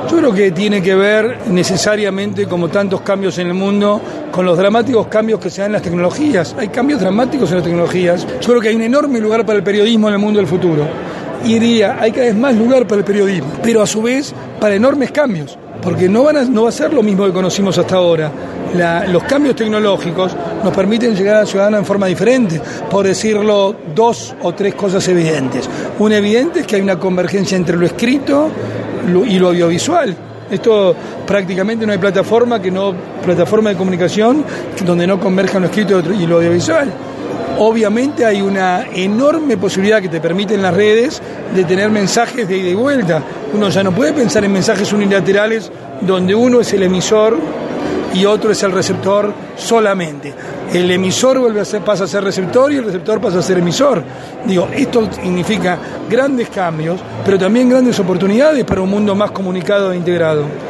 Yo creo que tiene que ver necesariamente, como tantos cambios en el mundo, con los dramáticos cambios que se dan en las tecnologías. Hay cambios dramáticos en las tecnologías. Yo creo que hay un enorme lugar para el periodismo en el mundo del futuro. Y diría, hay cada vez más lugar para el periodismo, pero a su vez para enormes cambios, porque no va a ser lo mismo que conocimos hasta ahora. Los cambios tecnológicos nos permiten llegar al ciudadano en forma diferente, por decirlo, 2 o 3 cosas evidentes. Una evidente es que hay una convergencia entre lo escrito y lo audiovisual. Esto prácticamente no hay plataforma de comunicación donde no converjan lo escrito y lo audiovisual. Obviamente hay una enorme posibilidad que te permiten las redes de tener mensajes de ida y vuelta. Uno ya no puede pensar en mensajes unilaterales donde uno es el emisor y otro es el receptor solamente. El emisor pasa a ser receptor y el receptor pasa a ser emisor. Esto significa grandes cambios, pero también grandes oportunidades para un mundo más comunicado e integrado.